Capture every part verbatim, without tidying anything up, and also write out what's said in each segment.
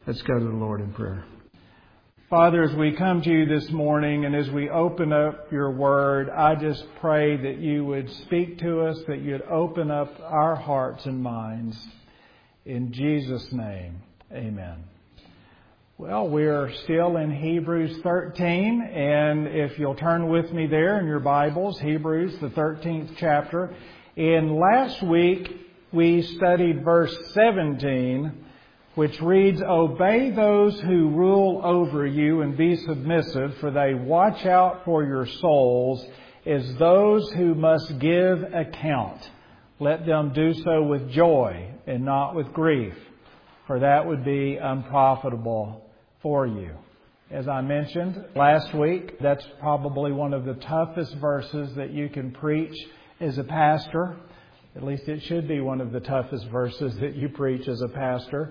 Let's go to the Lord in prayer. Father, as we come to you this morning and as we open up your word, I just pray that you would speak to us, that you'd open up our hearts and minds. In Jesus' name, amen. Well, we're still in Hebrews thirteen, and if you'll turn with me there in your Bibles, Hebrews, the thirteenth chapter. In last week, we studied verse seventeen, which reads, "Obey those who rule over you and be submissive, for they watch out for your souls as those who must give account. Let them do so with joy and not with grief, for that would be unprofitable for you." As I mentioned last week, that's probably one of the toughest verses that you can preach as a pastor. At least it should be one of the toughest verses that you preach as a pastor.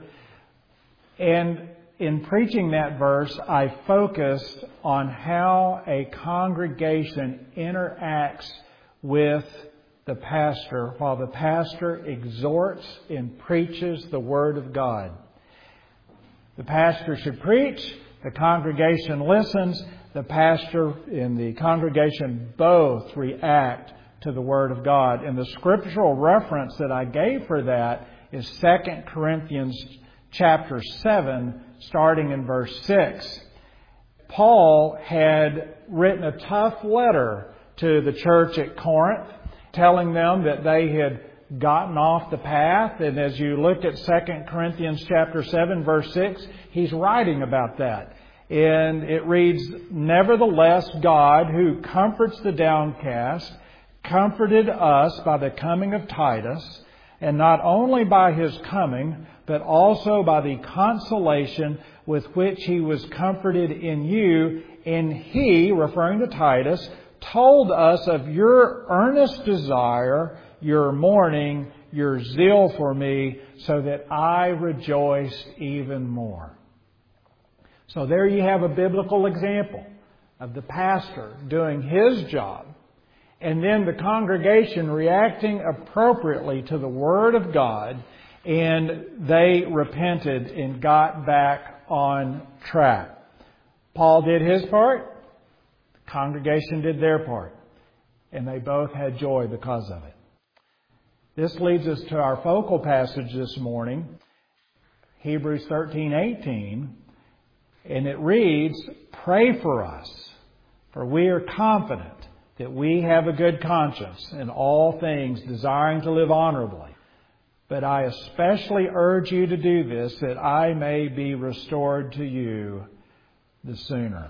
And in preaching that verse, I focused on how a congregation interacts with the pastor while the pastor exhorts and preaches the Word of God. The pastor should preach, the congregation listens, the pastor and the congregation both react to the Word of God. And the scriptural reference that I gave for that is Second Corinthians chapter seven, starting in verse six. Paul had written a tough letter to the church at Corinth, telling them that they had gotten off the path. And as you look at Second Corinthians chapter seven, verse six, he's writing about that. And it reads, "Nevertheless, God, who comforts the downcast, comforted us by the coming of Titus, and not only by his coming, but also by the consolation with which he was comforted in you. And he," referring to Titus, "told us of your earnest desire, your mourning, your zeal for me, so that I rejoiced even more." So there you have a biblical example of the pastor doing his job, and then the congregation reacting appropriately to the Word of God, and they repented and got back on track. Paul did his part, the congregation did their part, and they both had joy because of it. This leads us to our focal passage this morning, Hebrews thirteen eighteen, and it reads, "Pray for us, for we are confident that we have a good conscience in all things, desiring to live honorably. But I especially urge you to do this, that I may be restored to you the sooner."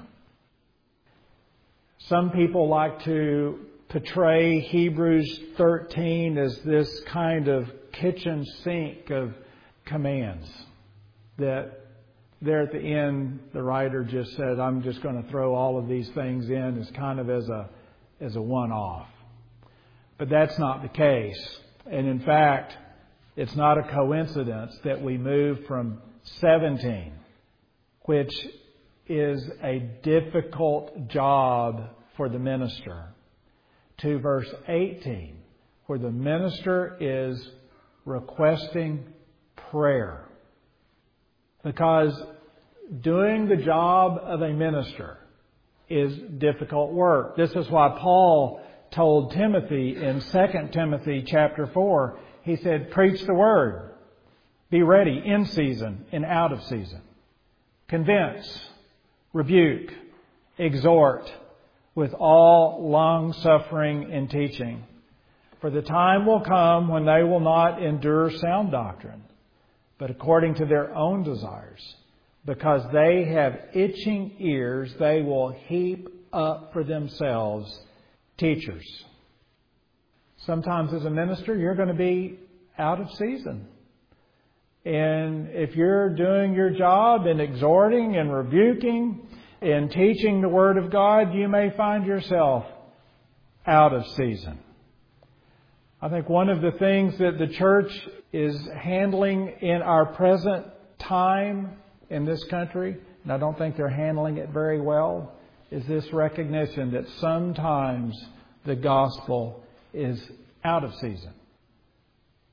Some people like to portray Hebrews thirteen as this kind of kitchen sink of commands, that there at the end, the writer just said, "I'm just going to throw all of these things in as kind of as a as a one-off." But that's not the case. And in fact, it's not a coincidence that we move from seventeen, which is a difficult job for the minister, to verse eighteen, where the minister is requesting prayer. Because doing the job of a minister is difficult work. This is why Paul told Timothy in Second Timothy chapter four, he said, "Preach the word. Be ready in season and out of season. Convince, rebuke, exhort with all long suffering and teaching. For the time will come when they will not endure sound doctrine, but according to their own desires. Because they have itching ears, they will heap up for themselves teachers." Sometimes as a minister, you're going to be out of season. And if you're doing your job in exhorting and rebuking and teaching the Word of God, you may find yourself out of season. I think one of the things that the church is handling in our present time in this country, and I don't think they're handling it very well, is this recognition that sometimes the gospel is out of season.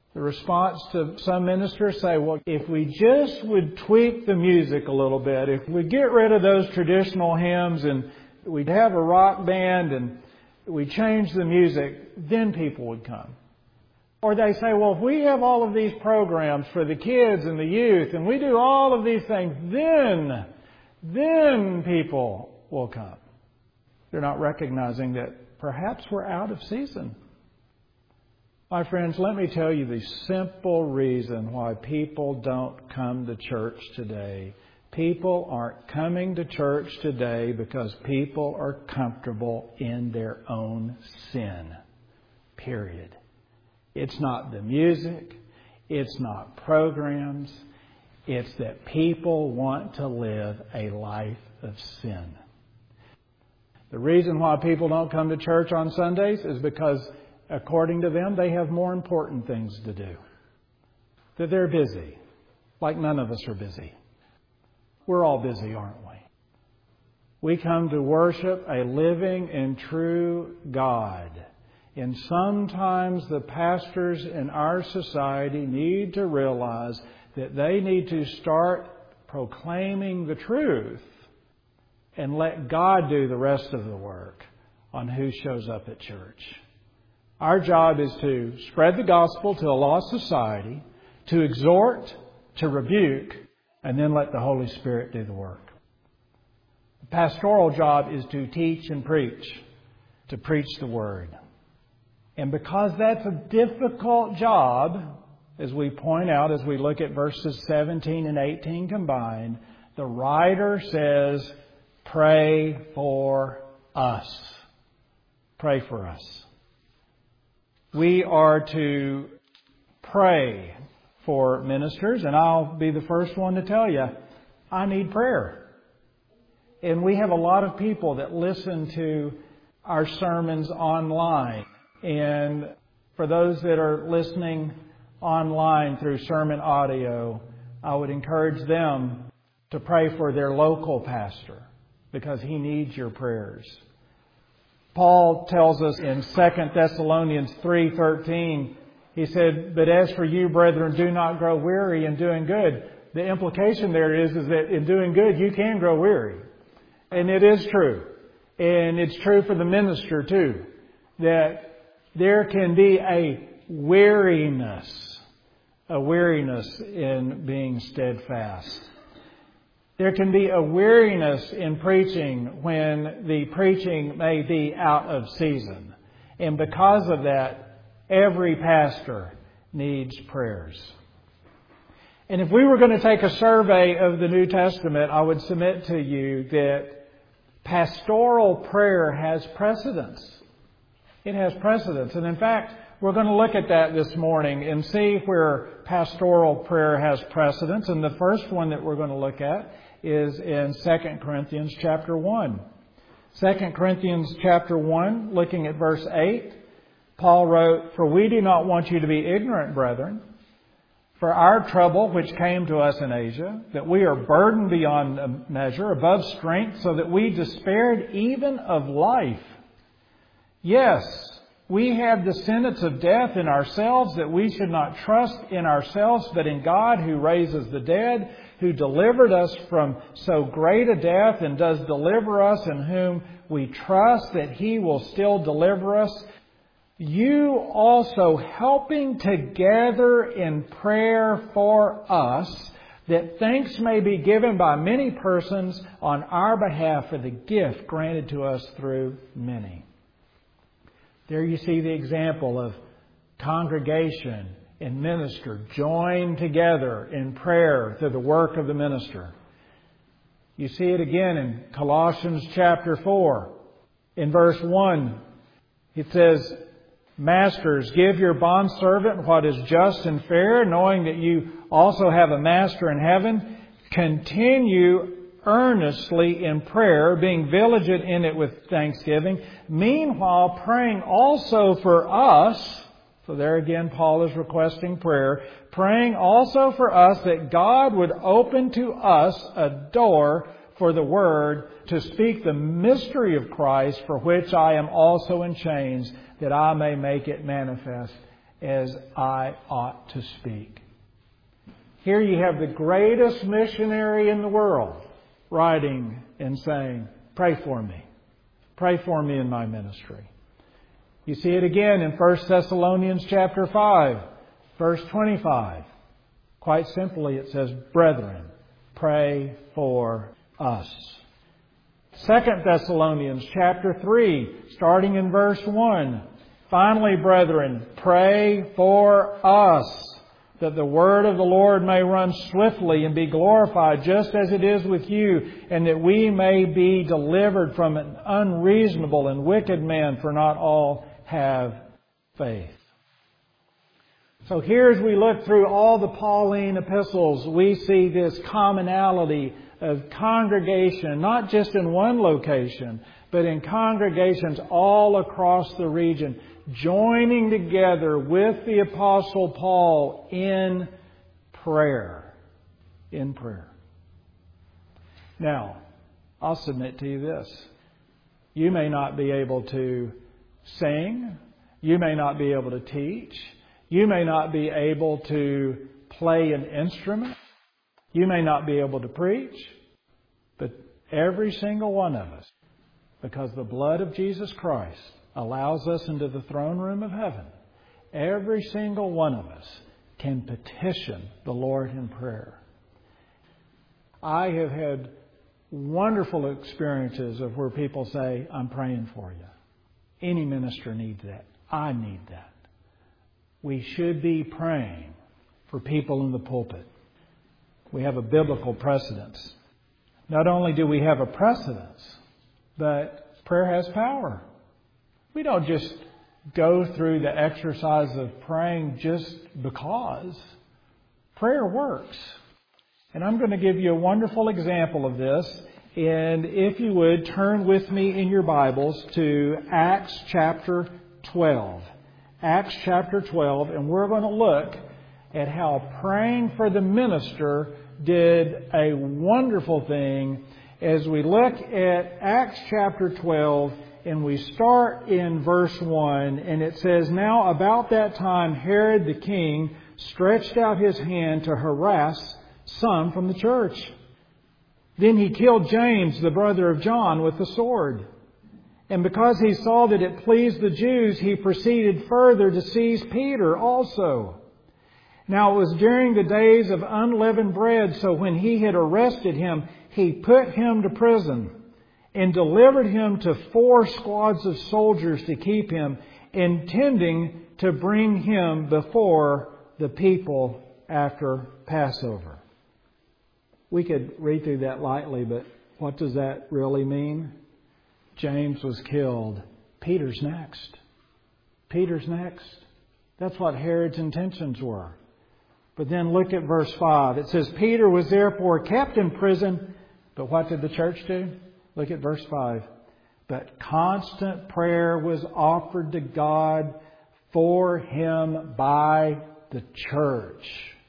The response to some ministers say, well, if we just would tweak the music a little bit, if we get rid of those traditional hymns and we'd have a rock band and we change the music, then people would come. Or they say, well, if we have all of these programs for the kids and the youth and we do all of these things, then, then people will come. They're not recognizing that perhaps we're out of season. My friends, let me tell you the simple reason why people don't come to church today. People aren't coming to church today because people are comfortable in their own sin. Period. It's not the music. It's not programs. It's that people want to live a life of sin. The reason why people don't come to church on Sundays is because, according to them, they have more important things to do. That they're busy, like none of us are busy. We're all busy, aren't we? We come to worship a living and true God. And sometimes the pastors in our society need to realize that they need to start proclaiming the truth and let God do the rest of the work on who shows up at church. Our job is to spread the gospel to a lost society, to exhort, to rebuke, and then let the Holy Spirit do the work. The pastoral job is to teach and preach, to preach the Word. And because that's a difficult job, as we point out as we look at verses seventeen and eighteen combined, the writer says, pray for us. Pray for us. We are to pray for ministers, and I'll be the first one to tell you, I need prayer. And we have a lot of people that listen to our sermons online. And for those that are listening online through sermon audio, I would encourage them to pray for their local pastor because he needs your prayers. Paul tells us in Second Thessalonians three thirteen, he said, but as for you, brethren, do not grow weary in doing good. The implication there is, is that in doing good, you can grow weary. And it is true. And it's true for the minister too, that there can be a weariness, a weariness in being steadfast. There can be a weariness in preaching when the preaching may be out of season. And because of that, every pastor needs prayers. And if we were going to take a survey of the New Testament, I would submit to you that pastoral prayer has precedence. It has precedence. And in fact, we're going to look at that this morning and see where pastoral prayer has precedence. And the first one that we're going to look at is in Second Corinthians chapter one. Second Corinthians chapter one, looking at verse eight, Paul wrote, for we do not want you to be ignorant, brethren, for our trouble which came to us in Asia, that we are burdened beyond measure, above strength, so that we despaired even of life. Yes, we have the sentence of death in ourselves, that we should not trust in ourselves, but in God who raises the dead, who delivered us from so great a death and does deliver us, in whom we trust that He will still deliver us. You also helping together in prayer for us, that thanks may be given by many persons on our behalf for the gift granted to us through many. There you see the example of congregation and minister joined together in prayer through the work of the minister. You see it again in Colossians chapter four. In verse one, it says, Masters, give your bondservant what is just and fair, knowing that you also have a master in heaven. Continue earnestly in prayer, being vigilant in it with thanksgiving. Meanwhile, praying also for us. So there again, Paul is requesting prayer. Praying also for us that God would open to us a door for the Word to speak the mystery of Christ, for which I am also in chains, that I may make it manifest as I ought to speak. Here you have the greatest missionary in the world writing and saying, pray for me. Pray for me in my ministry. You see it again in First Thessalonians chapter five, verse twenty-five. Quite simply it says, brethren, pray for us. Second Thessalonians chapter three, starting in verse one. Finally, brethren, pray for us, that the word of the Lord may run swiftly and be glorified just as it is with you, and that we may be delivered from an unreasonable and wicked man, for not all have faith. So here as we look through all the Pauline epistles, we see this commonality of congregation, not just in one location, but in congregations all across the region, joining together with the Apostle Paul in prayer. In prayer. Now, I'll submit to you this. You may not be able to sing. You may not be able to teach. You may not be able to play an instrument. You may not be able to preach. But every single one of us, because the blood of Jesus Christ allows us into the throne room of heaven, every single one of us can petition the Lord in prayer. I have had wonderful experiences of where people say, I'm praying for you. Any minister needs that. I need that. We should be praying for people in the pulpit. We have a biblical precedence. Not only do we have a precedence, but prayer has power. We don't just go through the exercise of praying just because. Prayer works. And I'm going to give you a wonderful example of this. And if you would, turn with me in your Bibles to Acts chapter twelve. Acts chapter twelve. And we're going to look at how praying for the minister did a wonderful thing as we look at Acts chapter twelve. And we start in verse one, and it says, Now about that time Herod the king stretched out his hand to harass some from the church. Then he killed James, the brother of John, with the sword. And because he saw that it pleased the Jews, he proceeded further to seize Peter also. Now it was during the days of unleavened bread, so when he had arrested him, he put him to prison and delivered him to four squads of soldiers to keep him, intending to bring him before the people after Passover. We could read through that lightly, but what does that really mean? James was killed. Peter's next. Peter's next. That's what Herod's intentions were. But then look at verse five. It says, Peter was therefore kept in prison. But what did the church do? Look at verse five. But constant prayer was offered to God for him by the church.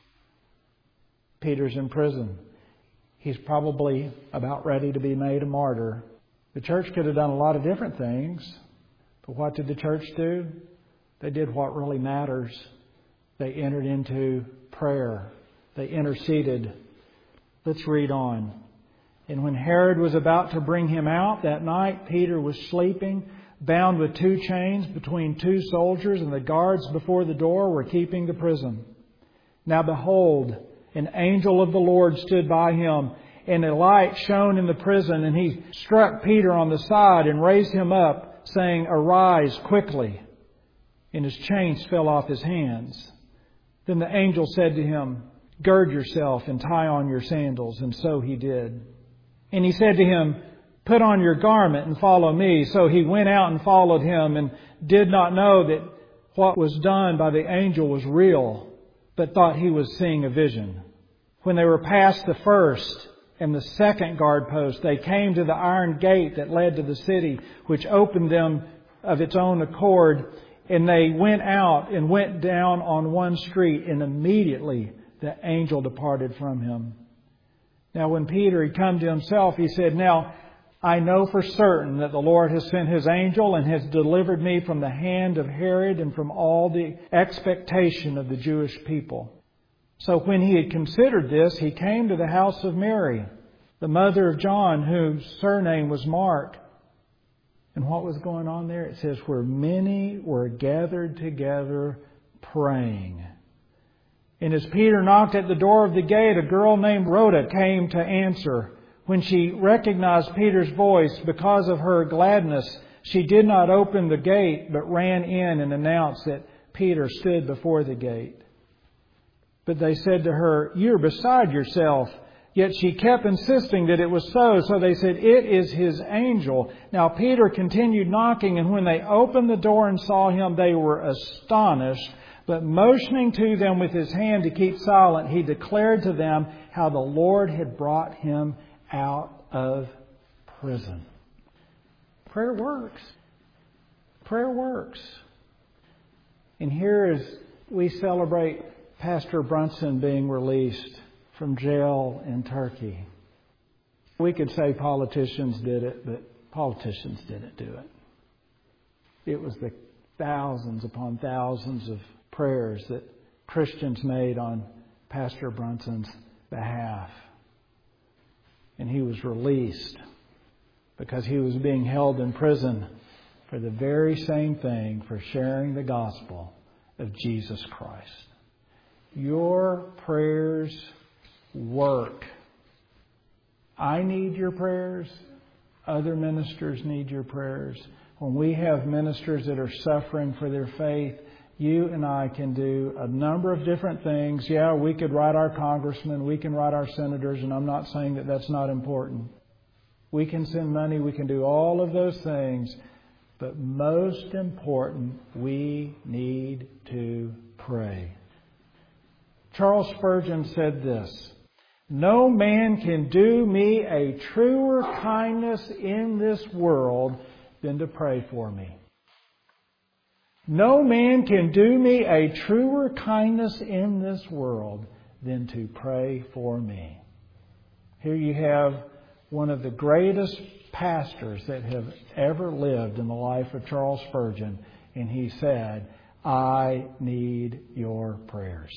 Peter's in prison. He's probably about ready to be made a martyr. The church could have done a lot of different things. But what did the church do? They did what really matters. They entered into prayer. They interceded. Let's read on. And when Herod was about to bring him out that night, Peter was sleeping, bound with two chains between two soldiers, and the guards before the door were keeping the prison. Now behold, an angel of the Lord stood by him, and a light shone in the prison, and he struck Peter on the side and raised him up, saying, Arise quickly. And his chains fell off his hands. Then the angel said to him, Gird yourself and tie on your sandals. And so he did. And he said to him, Put on your garment and follow me. So he went out and followed him, and did not know that what was done by the angel was real, but thought he was seeing a vision. When they were past the first and the second guard post, they came to the iron gate that led to the city, which opened them of its own accord. And they went out and went down on one street, and immediately the angel departed from him. Now when Peter had come to himself, he said, Now I know for certain that the Lord has sent His angel and has delivered me from the hand of Herod and from all the expectation of the Jewish people. So when he had considered this, he came to the house of Mary, the mother of John, whose surname was Mark. And what was going on there? It says, where many were gathered together praying. And as Peter knocked at the door of the gate, a girl named Rhoda came to answer. When she recognized Peter's voice, because of her gladness, she did not open the gate, but ran in and announced that Peter stood before the gate. But they said to her, "You're beside yourself." Yet she kept insisting that it was so. So they said, "It is his angel." Now Peter continued knocking, and when they opened the door and saw him, they were astonished. But motioning to them with his hand to keep silent, he declared to them how the Lord had brought him out of prison. Prayer works. Prayer works. And here as we celebrate Pastor Brunson being released from jail in Turkey, we could say politicians did it, but politicians didn't do it. It was the thousands upon thousands of prayers that Christians made on Pastor Brunson's behalf. And he was released because he was being held in prison for the very same thing, for sharing the gospel of Jesus Christ. Your prayers work. I need your prayers. Other ministers need your prayers. When we have ministers that are suffering for their faith, you and I can do a number of different things. Yeah, we could write our congressmen, we can write our senators, and I'm not saying that that's not important. We can send money, we can do all of those things. But most important, we need to pray. Charles Spurgeon said this, "No man can do me a truer kindness in this world than to pray for me." No man can do me a truer kindness in this world than to pray for me. Here you have one of the greatest pastors that have ever lived in the life of Charles Spurgeon, and he said, "I need your prayers."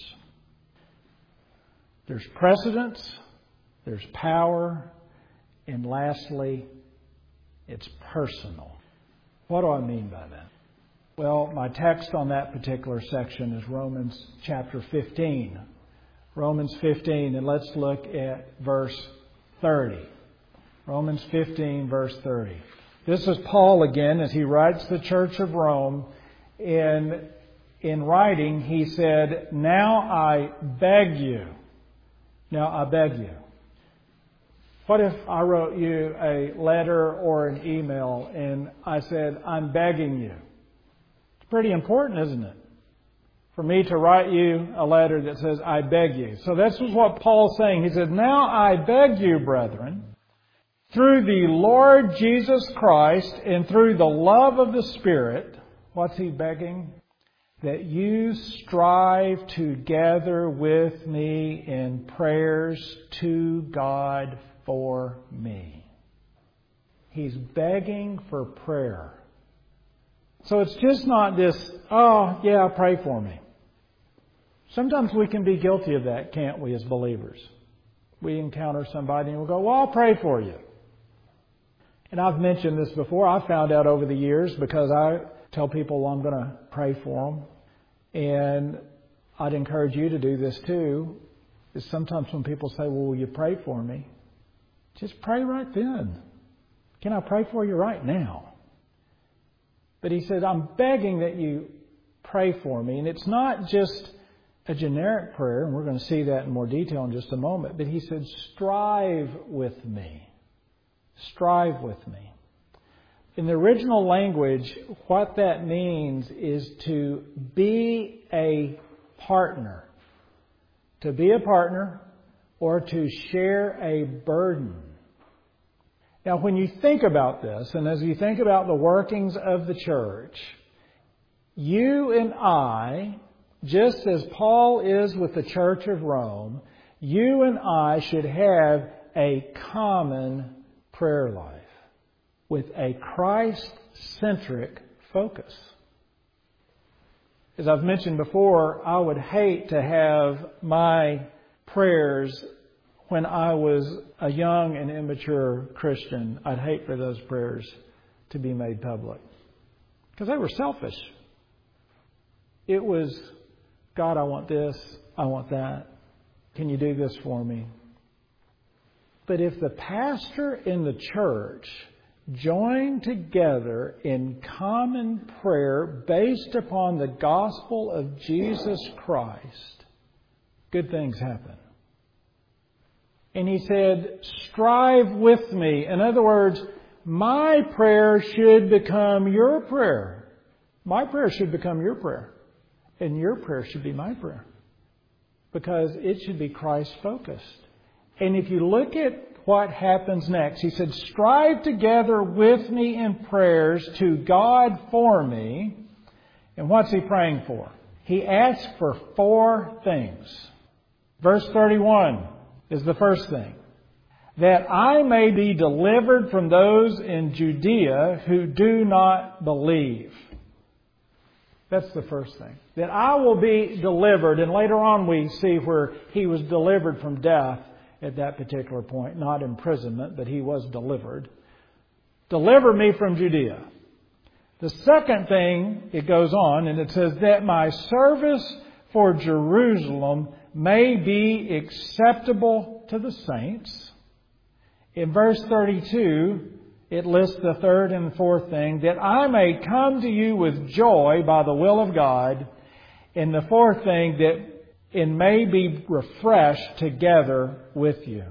There's precedence, there's power, and lastly, it's personal. What do I mean by that? Well, my text on that particular section is Romans chapter fifteen. Romans fifteen, and let's look at verse thirty. Romans fifteen, verse thirty. This is Paul again as he writes the church of Rome. In, in writing, he said, "Now I beg you." Now I beg you. What if I wrote you a letter or an email and I said, "I'm begging you"? It's pretty important, isn't it? For me to write you a letter that says, "I beg you." So this is what Paul's saying. He said, "Now I beg you, brethren, through the Lord Jesus Christ and through the love of the Spirit," what's he begging? "That you strive together with me in prayers to God for me." He's begging for prayer. So it's just not this, "Oh, yeah, pray for me." Sometimes we can be guilty of that, can't we, as believers? We encounter somebody and we'll go, "Well, I'll pray for you." And I've mentioned this before. I found out over the years because I tell people well, I'm going to pray for them. And I'd encourage you to do this too. Is sometimes when people say, "Well, will you pray for me?" Just pray right then. "Can I pray for you right now?" But he says, "I'm begging that you pray for me." And it's not just a generic prayer, and we're going to see that in more detail in just a moment. But he said, "Strive with me." Strive with me. In the original language, what that means is to be a partner. To be a partner or to share a burden. Now, when you think about this, and as you think about the workings of the church, you and I, just as Paul is with the church of Rome, you and I should have a common prayer life. with a Christ-centric focus. As I've mentioned before, I would hate to have my prayers when I was a young and immature Christian. I'd hate for those prayers to be made public because they were selfish. It was, God, I want this, I want that. Can you do this for me? But if the pastor in the church join together in common prayer based upon the gospel of Jesus Christ, good things happen. And he said, strive with me. In other words, my prayer should become your prayer. My prayer should become your prayer. And your prayer should be my prayer. Because it should be Christ-focused. And if you look at what happens next, he said, strive together with me in prayers to God for me. And what's he praying for? He asks for four things. Verse thirty-one is the first thing. That I may be delivered from those in Judea who do not believe. That's the first thing. That I will be delivered. And later on we see where he was delivered from death at that particular point. Not imprisonment, but he was delivered. Deliver me from Judea. The second thing, it goes on, and it says that my service for Jerusalem may be acceptable to the saints. In verse thirty-two, it lists the third and fourth thing, that I may come to you with joy by the will of God. And the fourth thing, that it may be refreshed together with you.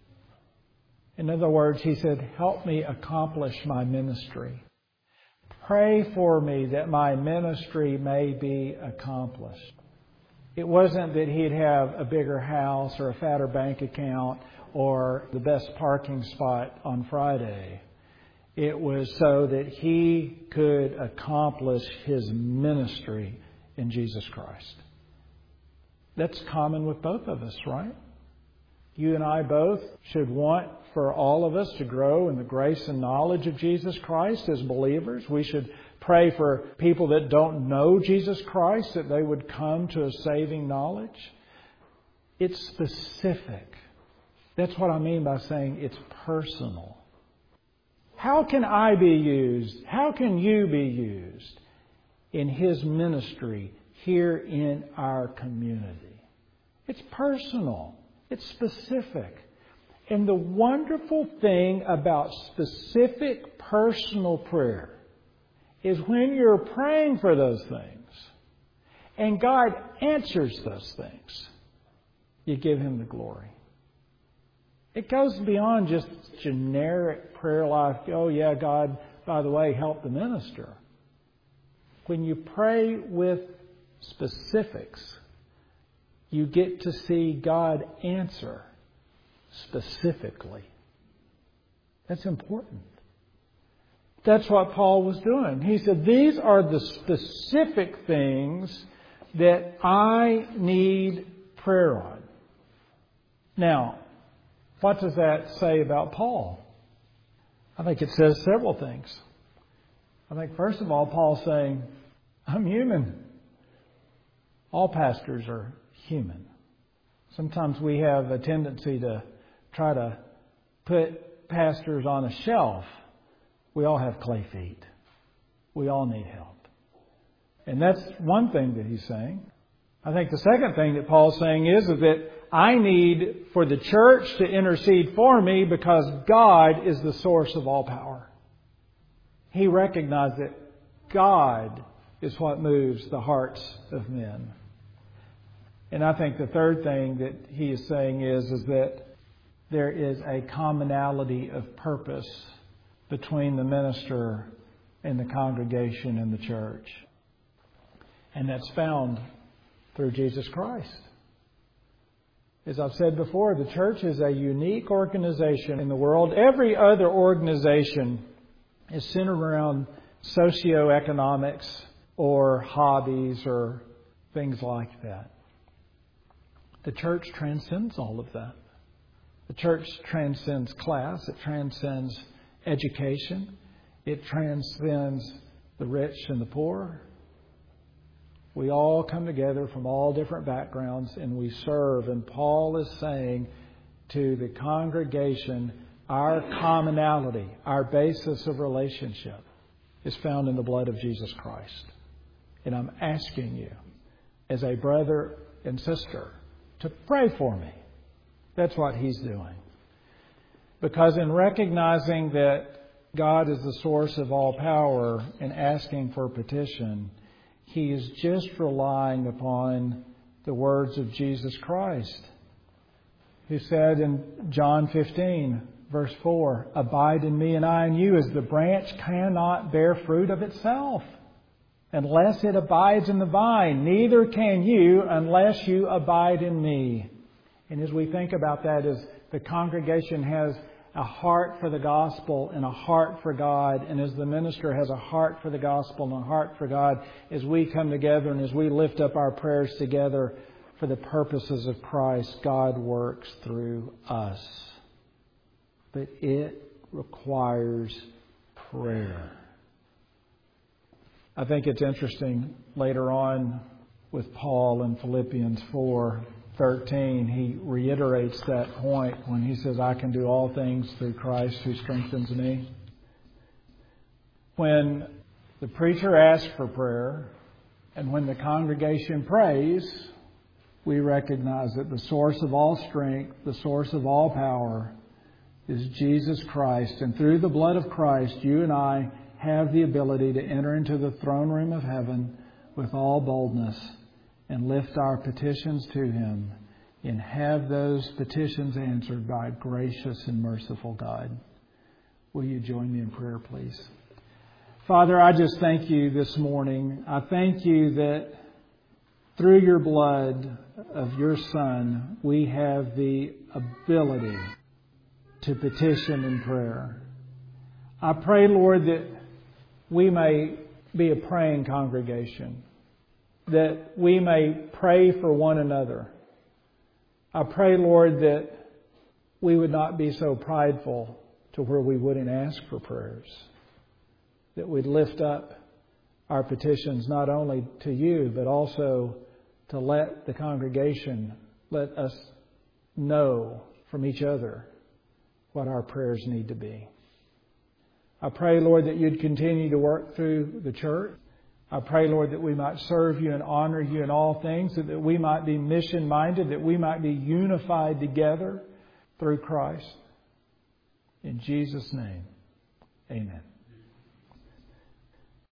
In other words, he said, help me accomplish my ministry. Pray for me that my ministry may be accomplished. It wasn't that he'd have a bigger house or a fatter bank account or the best parking spot on Friday. It was so that he could accomplish his ministry in Jesus Christ. That's common with both of us, right? You and I both should want for all of us to grow in the grace and knowledge of Jesus Christ as believers. We should pray for people that don't know Jesus Christ, that they would come to a saving knowledge. It's specific. That's what I mean by saying it's personal. How can I be used? How can you be used in His ministry here in our community? It's personal. It's specific. And the wonderful thing about specific personal prayer is when you're praying for those things and God answers those things, you give Him the glory. It goes beyond just generic prayer life. Oh yeah, God, by the way, help the minister. When you pray with specifics, you get to see God answer specifically. That's important. That's what Paul was doing. He said, these are the specific things that I need prayer on. Now, what does that say about Paul? I think it says several things. I think, first of all, Paul's saying, I'm human. All pastors are human. Sometimes we have a tendency to try to put pastors on a shelf. We all have clay feet. We all need help. And that's one thing that he's saying. I think the second thing that Paul's saying is, is that I need for the church to intercede for me because God is the source of all power. He recognized that God is what moves the hearts of men. And I think the third thing that he is saying is, is that there is a commonality of purpose between the minister and the congregation and the church. And that's found through Jesus Christ. As I've said before, the church is a unique organization in the world. Every other organization is centered around socioeconomics or hobbies or things like that. The church transcends all of that. The church transcends class. It transcends education. It transcends the rich and the poor. We all come together from all different backgrounds and we serve. And Paul is saying to the congregation, our commonality, our basis of relationship is found in the blood of Jesus Christ. And I'm asking you, as a brother and sister, to pray for me. That's what he's doing. Because in recognizing that God is the source of all power and asking for petition, he is just relying upon the words of Jesus Christ, who said in John fifteen, verse four, abide in me and I in you, as the branch cannot bear fruit of itself unless it abides in the vine. Neither can you unless you abide in me. And as we think about that, as the congregation has a heart for the gospel and a heart for God, and as the minister has a heart for the gospel and a heart for God, as we come together and as we lift up our prayers together for the purposes of Christ, God works through us. But it requires prayer. I think it's interesting later on with Paul in Philippians four thirteen, he reiterates that point when he says, I can do all things through Christ who strengthens me. When the preacher asks for prayer and when the congregation prays, we recognize that the source of all strength, the source of all power is Jesus Christ. And through the blood of Christ, you and I have the ability to enter into the throne room of heaven with all boldness and lift our petitions to Him and have those petitions answered by a gracious and merciful God. Will you join me in prayer, please? Father, I just thank you this morning. I thank you that through your blood of your Son, we have the ability to petition in prayer. I pray, Lord, that we may be a praying congregation, that we may pray for one another. I pray, Lord, that we would not be so prideful to where we wouldn't ask for prayers, that we'd lift up our petitions not only to you, but also to let the congregation, let us know from each other what our prayers need to be. I pray, Lord, that you'd continue to work through the church. I pray, Lord, that we might serve you and honor you in all things, that we might be mission-minded, that we might be unified together through Christ. In Jesus' name, amen.